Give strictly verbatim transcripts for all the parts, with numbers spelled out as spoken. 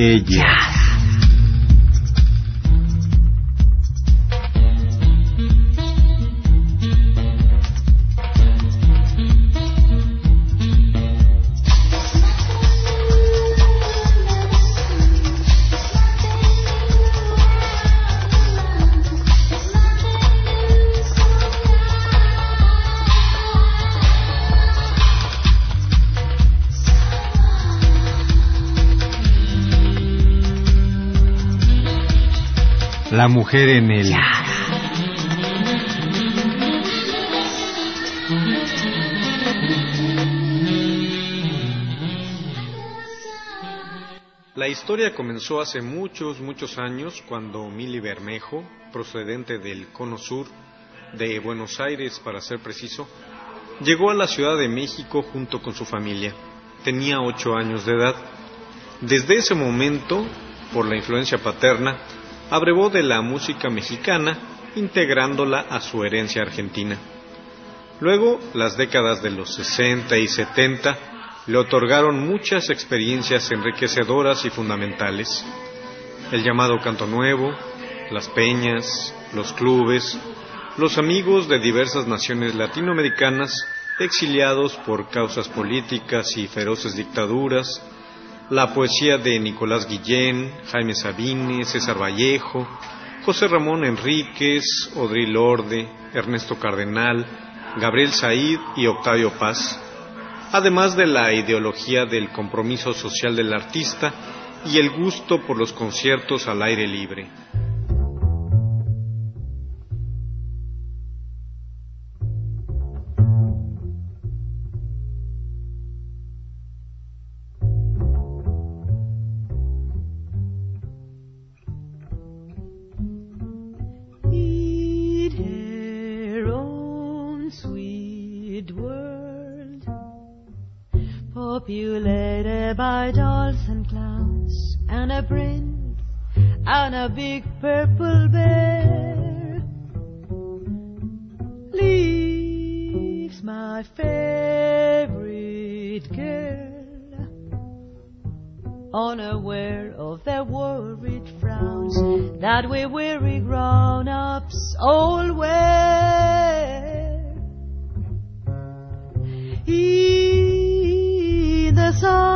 Ella. La mujer en el... Ya. La historia comenzó hace muchos, muchos años cuando Mili Bermejo, procedente del Cono Sur, de Buenos Aires para ser preciso, llegó a la Ciudad de México junto con su familia. Tenía ocho años de edad. Desde ese momento, por la influencia paterna, abrevó de la música mexicana, integrándola a su herencia argentina. Luego, las décadas de los sesenta y setenta le otorgaron muchas experiencias enriquecedoras y fundamentales. El llamado canto nuevo, las peñas, los clubes, los amigos de diversas naciones latinoamericanas exiliados por causas políticas y feroces dictaduras, la poesía de Nicolás Guillén, Jaime Sabines, César Vallejo, José Ramón Enríquez, Odril Orde, Ernesto Cardenal, Gabriel Said y Octavio Paz, además de la ideología del compromiso social del artista y el gusto por los conciertos al aire libre. Populated by dolls and clowns and a prince and a big purple bear, leaves my favorite girl unaware of the worried frowns that we weary grown-ups all wear. In the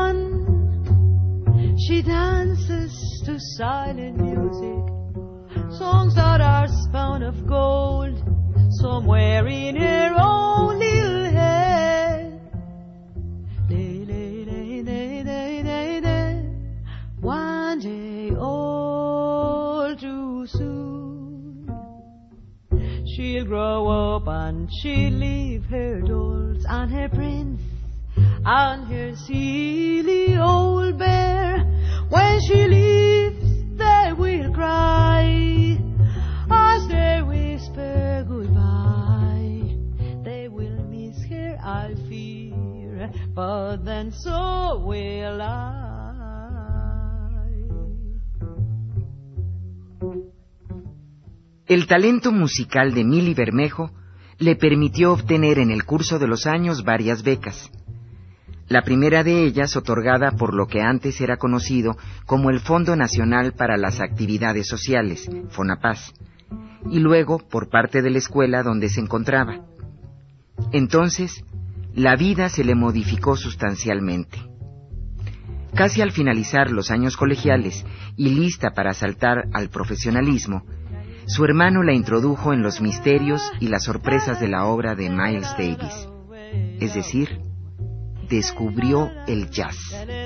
sun, she dances to silent music, songs that are spun of gold, somewhere in her own little head. One day, all too soon, she'll grow up and she'll leave her dolls and her prince and her silly old bear. When she leaves, they will cry as they whisper goodbye. They will miss her, I fear, but then so will I. El talento musical de Mili Bermejo le permitió obtener en el curso de los años varias becas. La primera de ellas otorgada por lo que antes era conocido como el Fondo Nacional para las Actividades Sociales, FONAPAS, y luego por parte de la escuela donde se encontraba. Entonces, la vida se le modificó sustancialmente. Casi al finalizar los años colegiales y lista para saltar al profesionalismo, su hermano la introdujo en los misterios y las sorpresas de la obra de Miles Davis, es decir, descubrió el jazz.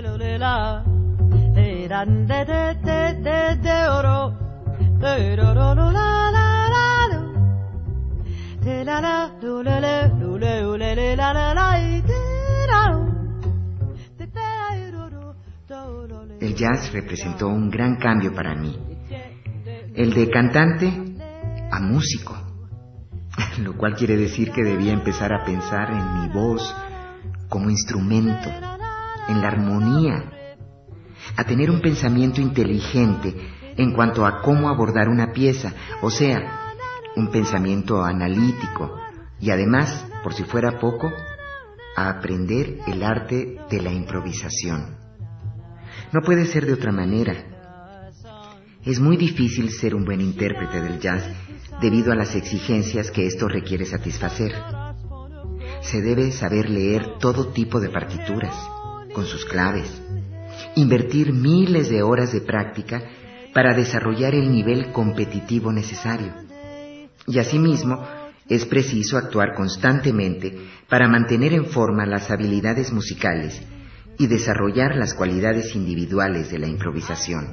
El jazz representó un gran cambio para mí. El de cantante a músico, lo cual quiere decir que debía empezar a pensar en mi voz como instrumento, en la armonía, a tener un pensamiento inteligente en cuanto a cómo abordar una pieza, o sea, un pensamiento analítico, y además, por si fuera poco, a aprender el arte de la improvisación. No puede ser de otra manera. Es muy difícil ser un buen intérprete del jazz debido a las exigencias que esto requiere satisfacer. Se debe saber leer todo tipo de partituras, con sus claves, invertir miles de horas de práctica para desarrollar el nivel competitivo necesario. Y asimismo, es preciso actuar constantemente para mantener en forma las habilidades musicales y desarrollar las cualidades individuales de la improvisación.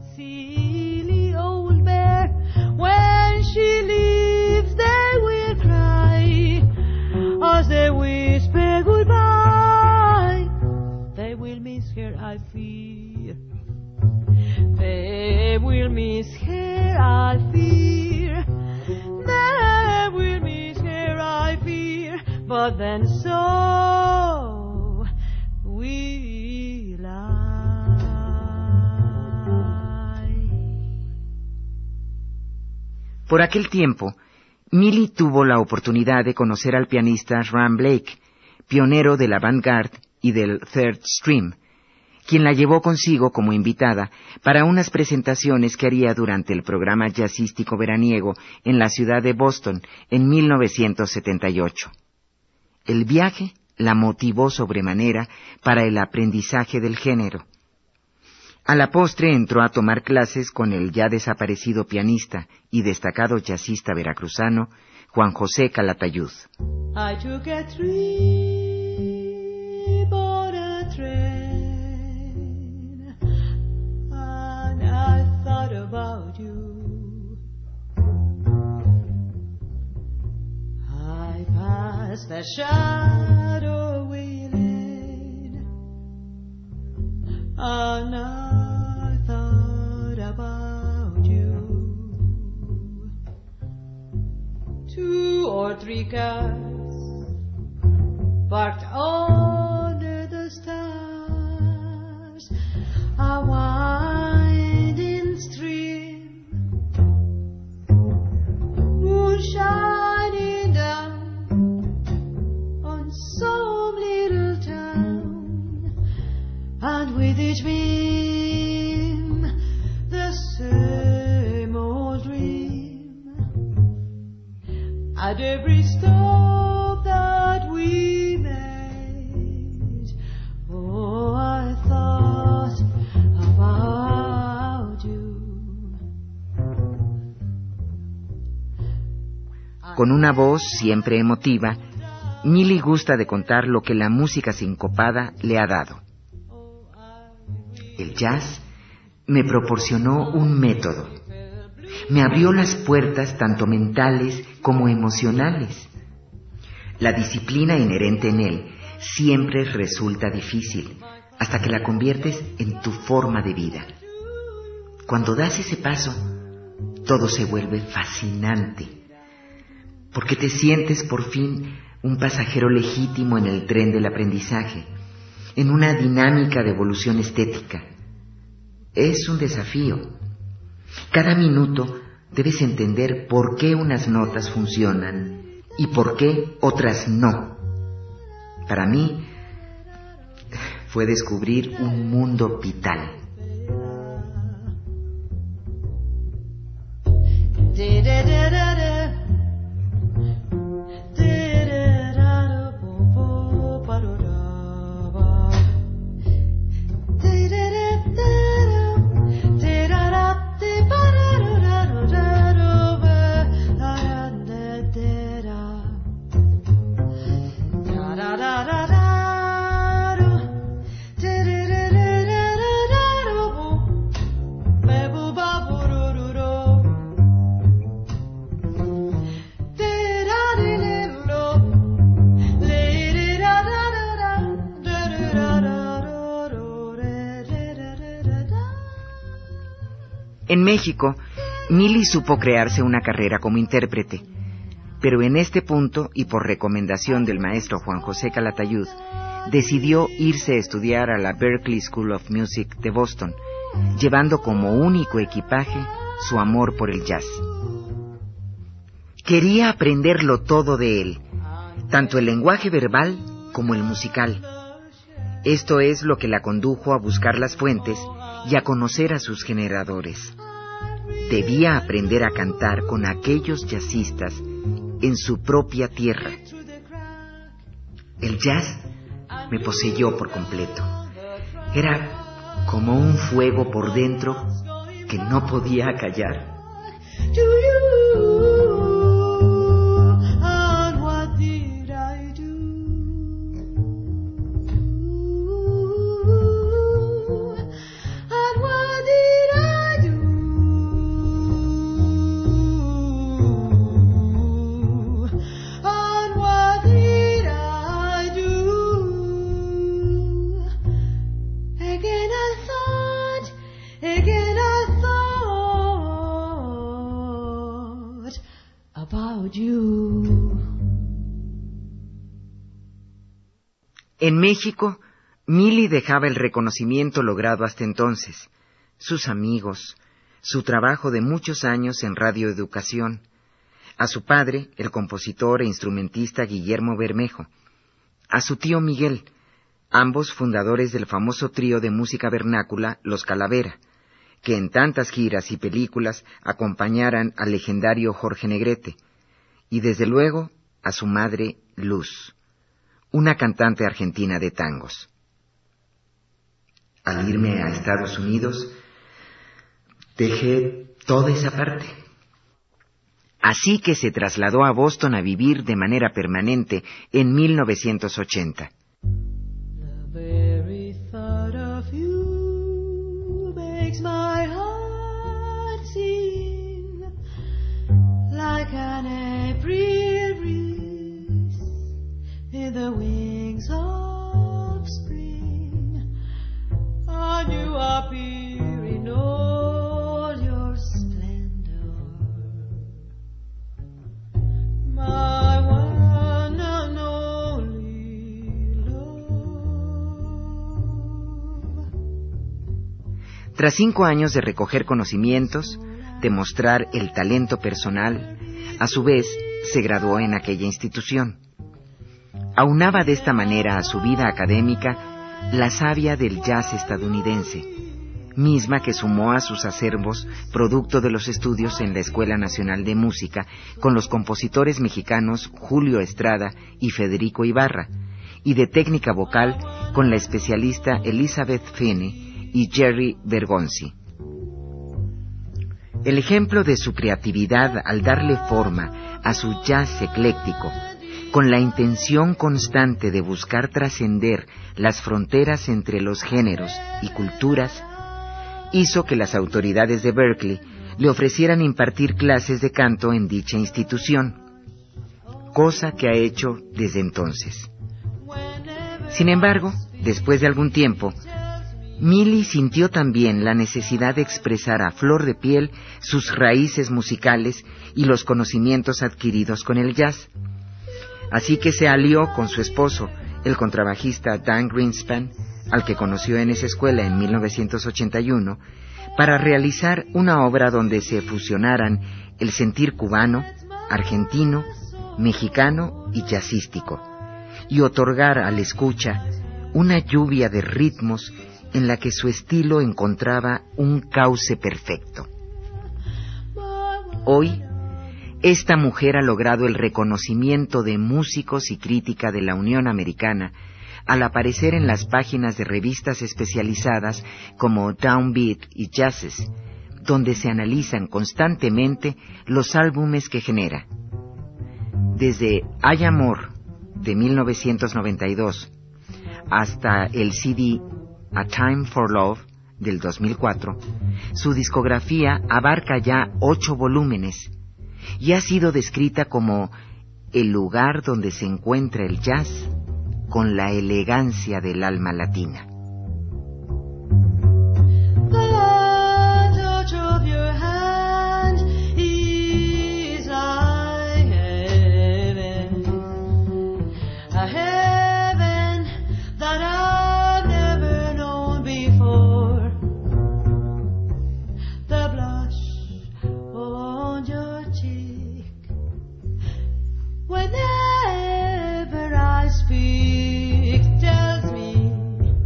As they whisper goodbye, they will miss her, I fear. They will miss her, I fear. They will miss her, I fear. But then so will I. Por aquel tiempo, Millie tuvo la oportunidad de conocer al pianista Ram Blake, pionero del avant-garde y del third stream, quien la llevó consigo como invitada para unas presentaciones que haría durante el programa jazzístico veraniego en la ciudad de Boston en mil novecientos setenta y ocho. El viaje la motivó sobremanera para el aprendizaje del género. A la postre entró a tomar clases con el ya desaparecido pianista y destacado jazzista veracruzano Juan José Calatayud. I took a trip on a train and I thought about you. I passed the shadowy lane and I two or three cars parked under the stars, a winding stream, moon shining down on some little town, and with each beam the same old dream. At every stop that we made, oh, I thought about you. Con una voz siempre emotiva, Millie gusta de contar lo que la música sincopada le ha dado. El jazz me proporcionó un método. Me abrió las puertas tanto mentales como emocionales. La disciplina inherente en él siempre resulta difícil hasta que la conviertes en tu forma de vida. Cuando das ese paso, todo se vuelve fascinante, porque te sientes por fin un pasajero legítimo en el tren del aprendizaje, en una dinámica de evolución estética. Es un desafío. Cada minuto debes entender por qué unas notas funcionan y por qué otras no. Para mí, fue descubrir un mundo vital. En México, Millie supo crearse una carrera como intérprete, pero en este punto, y por recomendación del maestro Juan José Calatayud, decidió irse a estudiar a la Berklee School of Music de Boston, llevando como único equipaje su amor por el jazz. Quería aprenderlo todo de él, tanto el lenguaje verbal como el musical, Esto es lo que la condujo a buscar las fuentes y a conocer a sus generadores. Debía aprender a cantar con aquellos jazzistas en su propia tierra. El jazz me poseyó por completo. Era como un fuego por dentro que no podía callar. En México, Milly dejaba el reconocimiento logrado hasta entonces, sus amigos, su trabajo de muchos años en radioeducación, a su padre, el compositor e instrumentista Guillermo Bermejo, a su tío Miguel, ambos fundadores del famoso trío de música vernácula Los Calavera, que en tantas giras y películas acompañaran al legendario Jorge Negrete, y desde luego a su madre Luz, una cantante argentina de tangos. Al irme a Estados Unidos, dejé toda esa parte. Así que se trasladó a Boston a vivir de manera permanente en mil novecientos ochenta. The very thought of you makes my heart sing like an April breeze in the wings of spring. And you appear in all your splendor, my one and only love. Tras cinco años de recoger conocimientos, de mostrar el talento personal, a su vez se graduó en aquella institución. Aunaba de esta manera a su vida académica la savia del jazz estadounidense, misma que sumó a sus acervos producto de los estudios en la Escuela Nacional de Música con los compositores mexicanos Julio Estrada y Federico Ibarra, y de técnica vocal con la especialista Elizabeth Finney y Jerry Bergonzi. El ejemplo de su creatividad al darle forma a su jazz ecléctico, con la intención constante de buscar trascender las fronteras entre los géneros y culturas, hizo que las autoridades de Berkeley le ofrecieran impartir clases de canto en dicha institución, cosa que ha hecho desde entonces. Sin embargo, después de algún tiempo, Milly sintió también la necesidad de expresar a flor de piel sus raíces musicales y los conocimientos adquiridos con el jazz. Así que se alió con su esposo, el contrabajista Dan Greenspan, al que conoció en esa escuela en mil novecientos ochenta y uno, para realizar una obra donde se fusionaran el sentir cubano, argentino, mexicano y jazzístico, y otorgar al escucha una lluvia de ritmos en la que su estilo encontraba un cauce perfecto. Hoy, esta mujer ha logrado el reconocimiento de músicos y crítica de la Unión Americana al aparecer en las páginas de revistas especializadas como Downbeat y Jazzes, donde se analizan constantemente los álbumes que genera. Desde Hay Amor, de mil novecientos noventa y dos, hasta el C D A Time for Love, del dos mil cuatro, su discografía abarca ya ocho volúmenes y ha sido descrita como el lugar donde se encuentra el jazz con la elegancia del alma latina. Whenever I speak, tells me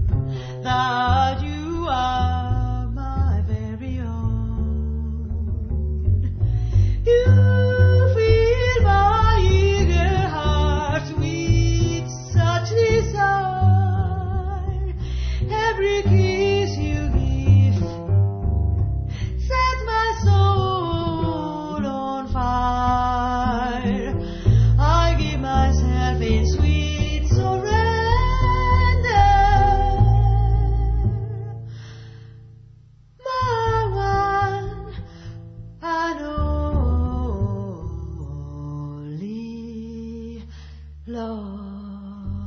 love.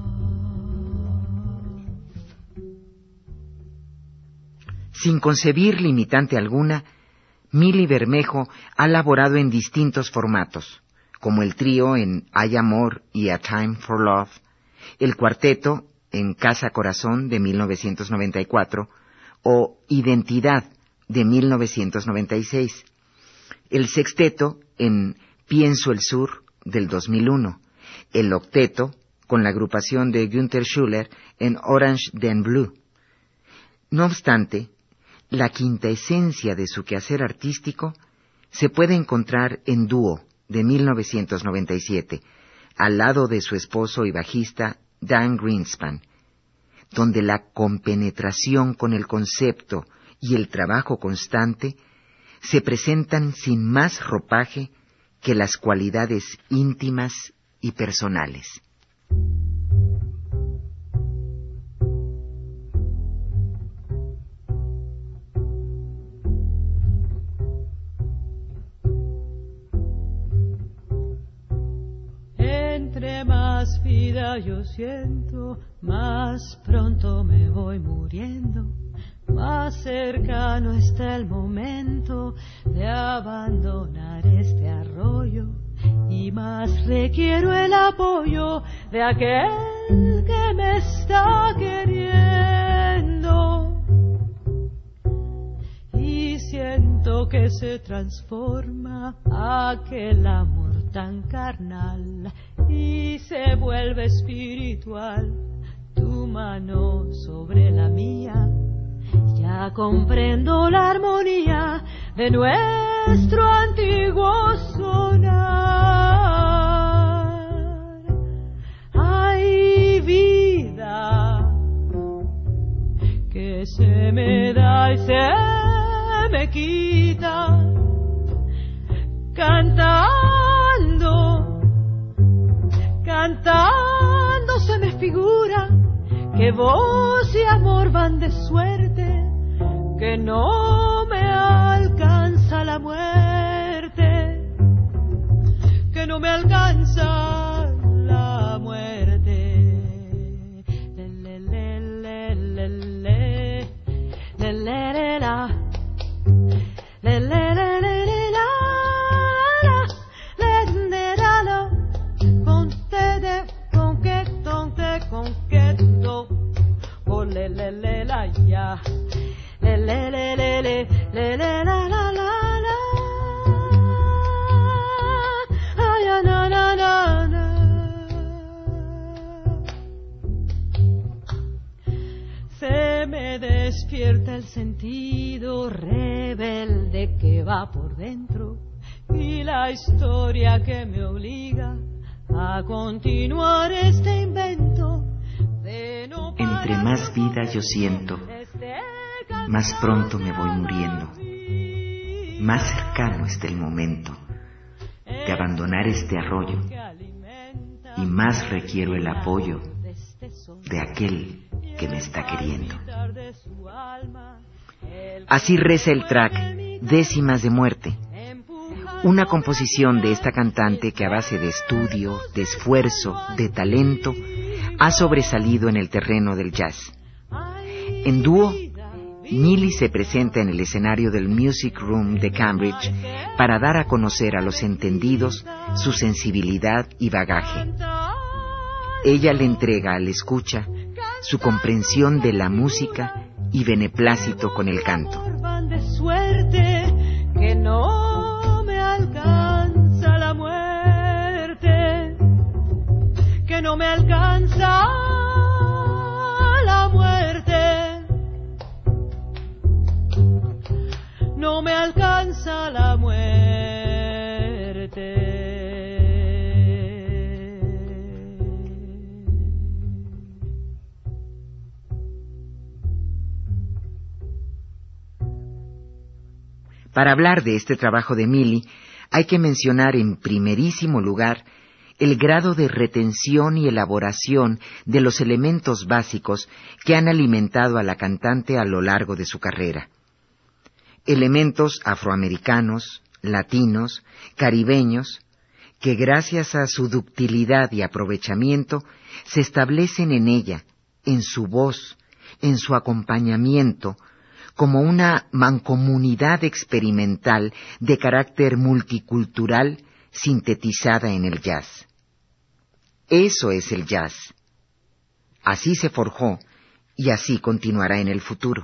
Sin concebir limitante alguna, Milly Bermejo ha laborado en distintos formatos, como el trío en Hay Amor y A Time for Love, el cuarteto en Casa Corazón de mil novecientos noventa y cuatro o Identidad de mil novecientos noventa y seis, el sexteto en Pienso el Sur del dos mil uno, el octeto con la agrupación de Günther Schuller en Orange then Blue. No obstante, la quinta esencia de su quehacer artístico se puede encontrar en Dúo de mil novecientos noventa y siete, al lado de su esposo y bajista Dan Greenspan, donde la compenetración con el concepto y el trabajo constante se presentan sin más ropaje que las cualidades íntimas y personales. Entre más vida yo siento, más pronto me voy muriendo. Más cercano está el momento de abandonar este arroyo y más requiero el apoyo de aquel que me está queriendo. Y siento que se transforma aquel amor tan carnal y se vuelve espiritual tu mano sobre la mía. Ya comprendo la armonía de nuestro antiguo sonar. Hay vida que se me da y se me quita, cantando, cantando se me figura que voz y amor van de suerte, que no me alcanza la muerte, que no me alcanza la muerte. Le, le, le, le, le, le, le, le, le, la. Le, le, le, le, le, la, la. Le, le, la, la. Con te de, con que, ton, te, con que, to. Oh, le, le, le, la, ya. Le, le, le, le, le, le, le, la, la, la, la. Ay, na, na, na, na. Se me despierta el sentido rebelde que va por dentro y la historia que me obliga a continuar este invento de no parar. Entre más vida yo siento, más pronto me voy muriendo. Más cercano está el momento de abandonar este arroyo y más requiero el apoyo de aquel que me está queriendo. Así reza el track Décimas de Muerte, una composición de esta cantante que a base de estudio, de esfuerzo, de talento, ha sobresalido en el terreno del jazz. En dúo, Milly se presenta en el escenario del Music Room de Cambridge para dar a conocer a los entendidos su sensibilidad y bagaje. Ella le entrega al escucha su comprensión de la música y beneplácito con el canto. De suerte que no me alcanza la muerte, que no me alcanza la muerte, no me alcanza la muerte. Para hablar de este trabajo de Milly, hay que mencionar en primerísimo lugar el grado de retención y elaboración de los elementos básicos que han alimentado a la cantante a lo largo de su carrera. Elementos afroamericanos, latinos, caribeños, que gracias a su ductilidad y aprovechamiento se establecen en ella, en su voz, en su acompañamiento, como una mancomunidad experimental de carácter multicultural sintetizada en el jazz. Eso es el jazz. Así se forjó y así continuará en el futuro.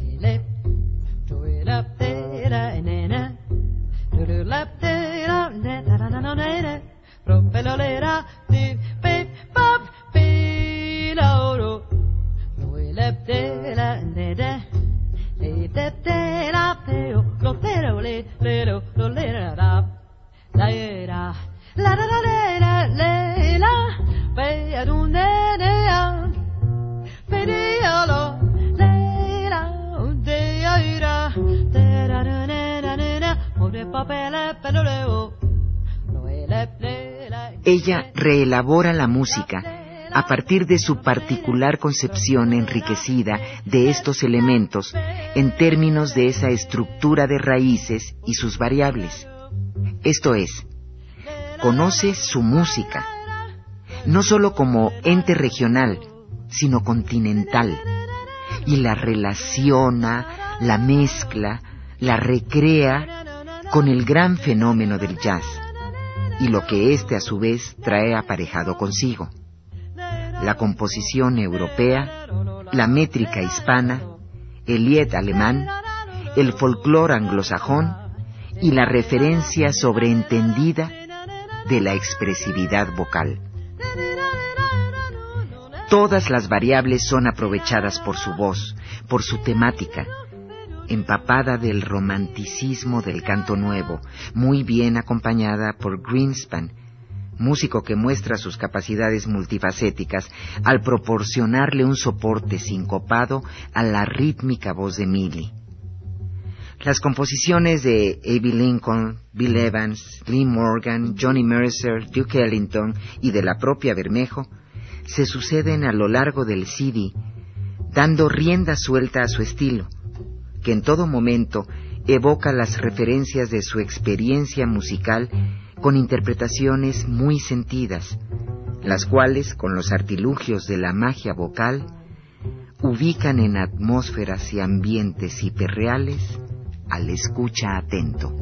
Ella reelabora la música a partir de su particular concepción enriquecida de estos elementos en términos de esa estructura de raíces y sus variables. Esto es, conoce su música, no sólo como ente regional, sino continental, y la relaciona, la mezcla, la recrea con el gran fenómeno del jazz, y lo que éste a su vez trae aparejado consigo: la composición europea, la métrica hispana, el lied alemán, el folclore anglosajón y la referencia sobreentendida de la expresividad vocal. Todas las variables son aprovechadas por su voz, por su temática, empapada del romanticismo del canto nuevo, muy bien acompañada por Greenspan, músico que muestra sus capacidades multifacéticas al proporcionarle un soporte sincopado a la rítmica voz de Millie. Las composiciones de Abbey Lincoln, Bill Evans, Lee Morgan, Johnny Mercer, Duke Ellington y de la propia Bermejo se suceden a lo largo del C D, dando rienda suelta a su estilo, que en todo momento evoca las referencias de su experiencia musical con interpretaciones muy sentidas, las cuales, con los artilugios de la magia vocal, ubican en atmósferas y ambientes hiperreales al escucha atento.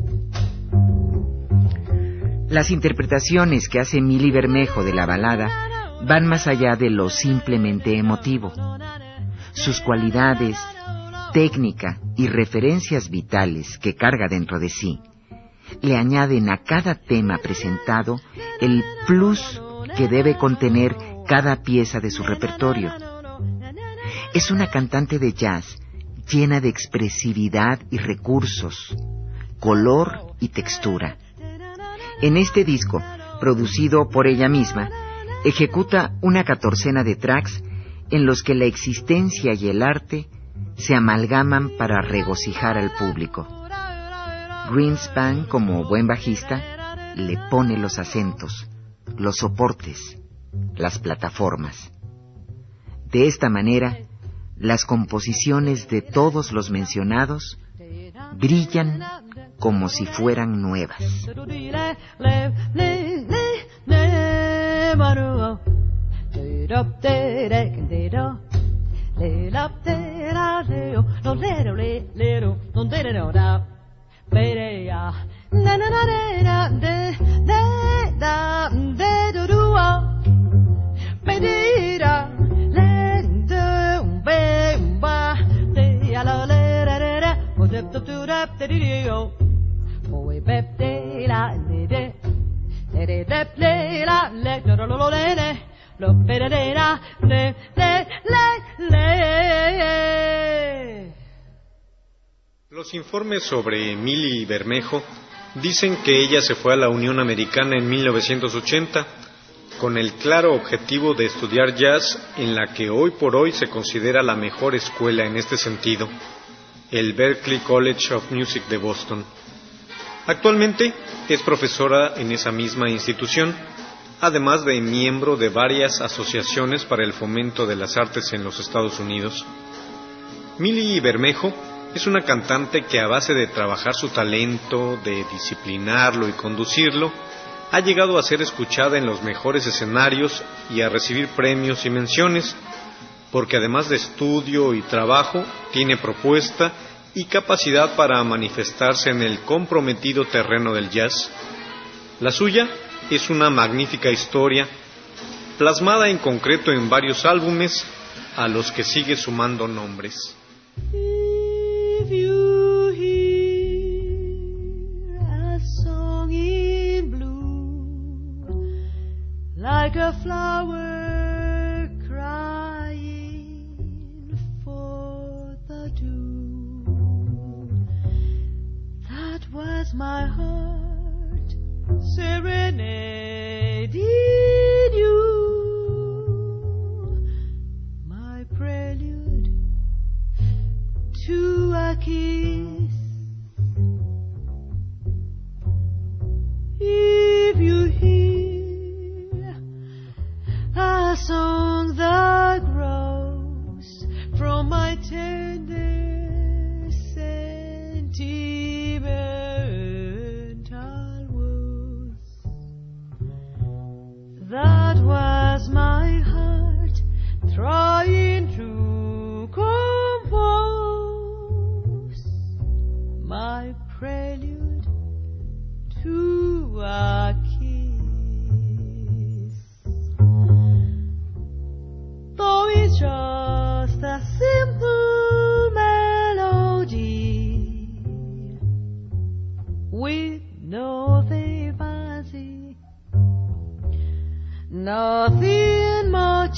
Las interpretaciones que hace Millie Bermejo de la balada van más allá de lo simplemente emotivo. Sus cualidades, técnica y referencias vitales que carga dentro de sí le añaden a cada tema presentado el plus que debe contener cada pieza de su repertorio. Es una cantante de jazz llena de expresividad y recursos, color y textura. En este disco, producido por ella misma, ejecuta una catorcena de tracks en los que la existencia y el arte se amalgaman para regocijar al público. Greenspan, como buen bajista, le pone los acentos, los soportes, las plataformas. De esta manera, las composiciones de todos los mencionados brillan como si fueran nuevas. Los informes sobre Millie Bermejo dicen que ella se fue a la Unión Americana en mil novecientos ochenta con el claro objetivo de estudiar jazz en la que hoy por hoy se considera la mejor escuela en este sentido, el Berklee College of Music de Boston. Actualmente es profesora en esa misma institución, además de miembro de varias asociaciones para el fomento de las artes en los Estados Unidos. Millie Bermejo es una cantante que, a base de trabajar su talento, de disciplinarlo y conducirlo, ha llegado a ser escuchada en los mejores escenarios y a recibir premios y menciones, porque además de estudio y trabajo, tiene propuesta y capacidad para manifestarse en el comprometido terreno del jazz. La suya es una magnífica historia, plasmada en concreto en varios álbumes, a los que sigue sumando nombres. If you hear a song in blue, like a flower crying for the dew, that was my heart serenading you, my prelude to a kiss. If you hear a song that grows from my tender sentimental words, that was my heart trying to compose, my prelude to a kiss. Though it's just a simple melody with nothing fancy, nothing much,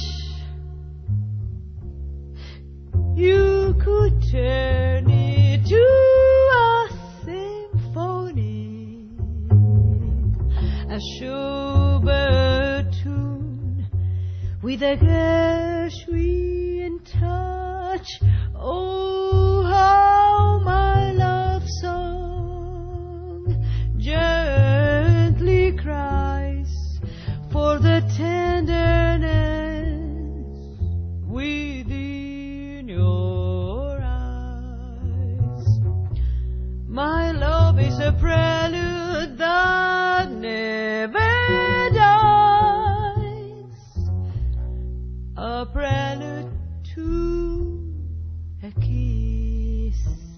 you could turn it to a symphony, a Schubert tune with a Gershwin touch. Oh, how my love song gently cries for the tenderness within your eyes. My love is a prelude that never dies, a prelude to a kiss.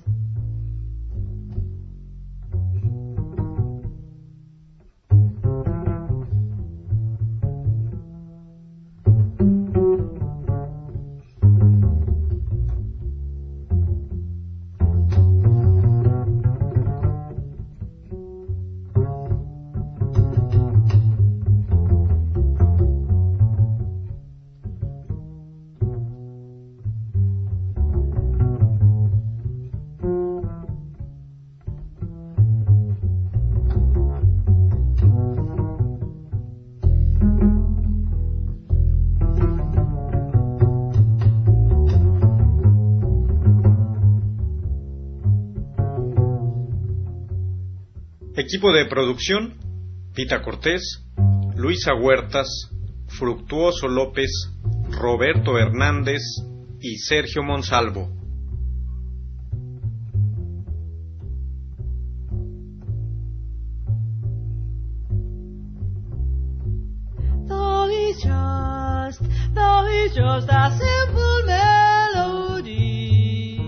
Equipo de producción: Pita Cortés, Luisa Huertas, Fructuoso López, Roberto Hernández y Sergio Monsalvo. Though it's just, though it's just a simple melody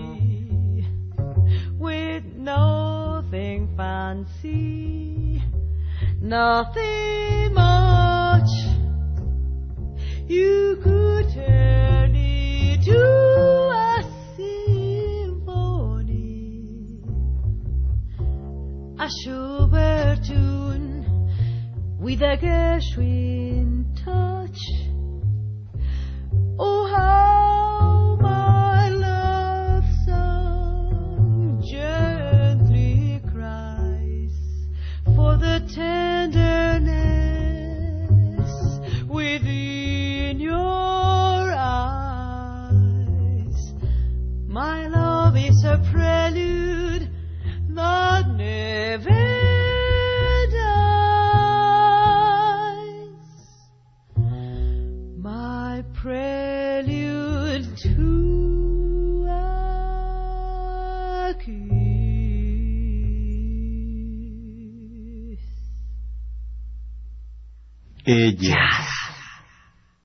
with nothing fancy, nothing much, you could turn it to a symphony, a Schubert tune with a Gershwin touch. Oh, how my love song gently cries for the tenderness within your eyes. My love is a prelude that never prelude to a kiss. Ella. Jazz.